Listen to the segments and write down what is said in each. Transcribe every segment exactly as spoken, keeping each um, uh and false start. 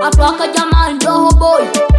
atwaka jamani doho boy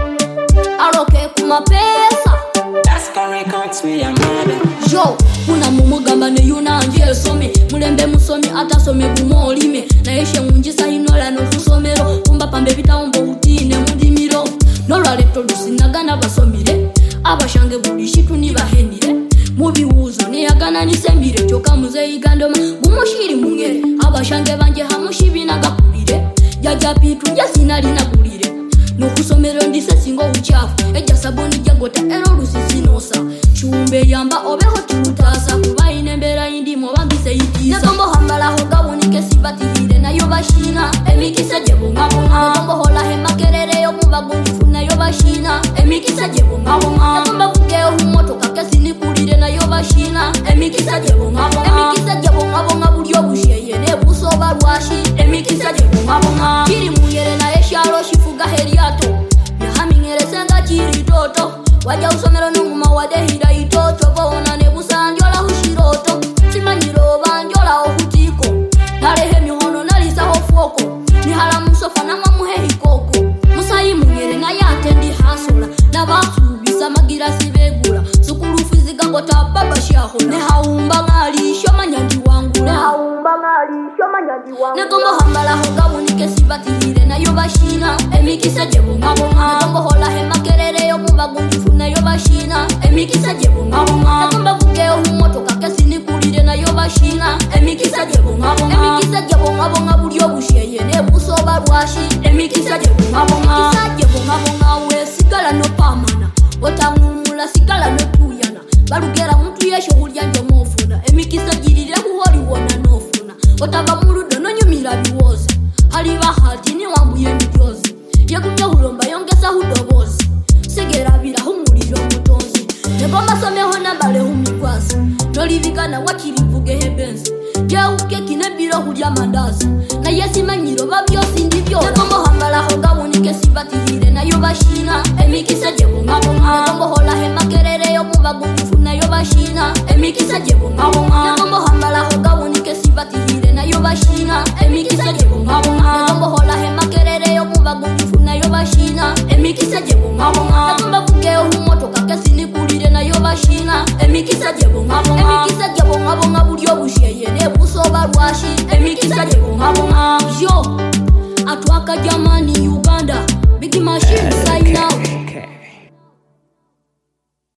aroke kuma pesa That's records we are mother yo kuna mumugamba ne yuna anje some mulembe musomi atasome gumolime na yeshe munjisa inola no kusomero kumba pambe bitaombo utine mudimiro nolwa leto lusinagana basomire abashange buli shitu ni bahendire mubiwuzo ne yagana nisembire choka muzeyi gandoma gumushiri mungere abashange banje hamushibina gakulire jaja pitu jasina linagulire no kusomero ndise singo uchafu eja saboni jagota ero lusisinosa chumbe yamba obeho tutasa kuba inembera indimo bambise yitiza nakombo hambala hoga wonike sibatihire nayo bashina emikisa jebo ngabonga nakombo hola hemakerere yo mubagunju nayo bashina emikisa jebo ngabonga nakombo vugeo humoto kakesi nikulire nayo bashina emikisa jebo ngabonga emikisa jebo ngabonga bulyo busheye ne busoba rwashi emikisa jebo ngabonga kiri mungere na esharo shifuga heriato yahamingere senga kiri toto waja usomero nunguma wadehira itoto bona ne busanjola hushiroto simanyiro banjola ohutiko narehe mihono nalisa hofoko ni hala musofa na mamuhe hikoko musayi mungere na yatendi hasola na basubisa magira sibegula sukuru fiziga gota baba shaho ne haumba ngali shomanyandi wangu ne haumba ngali shomanyandi wangu ne kombo hambala hoga munike sibatihire nayo bashina emikisa jebo ngabonga ne kombo hola hemakerere yo mubagunju nayo bashina emikisa jebo ngabonga ne kombo vugeo humoto kakesi nikulire nayo bashina emikisa jebo ngabonga emikisa jebo ngabonga bulyo busheye ne busoba rwashi emikisa jebo ngabonga emikisa jebo ngabonga we sigala no pamana otamumula sigala no tuyana balugera muntu yesho hulya njo mofuna emikisa jirire kuholi wona nofuna otaba muludo no nyumira biwozi haliba hati ni wambuye midyozi yegumya hulomba yongesa hudobozi segera bila humuliro mutonzi negomba someho nambale humikwasi nolivigana wakirivuge hebensi jeuke kinebiro hulya mandazi na yesi manyiro babyosi ndivyo negomba hambala hoga wonike sibatihire nayo bashina emikisa jebo ngabonga negomba hola hemakerere yo mubagunju nayo bashina emikisa jebo ngabonga negomba hambala hoga wonike sibatihire nayo bashina emikisa jebo ngabonga negomba hola hemakerere yo mubagunju nayo bashina emikisa jebo ngabonga negomba vugeo humoto kakesi nikulire nayo bashina emikisa jebo ngabonga emikisa jebo ngabonga bulyo busheye ne busoba rwashi emikisa jebo ngabonga yo atwaka jamani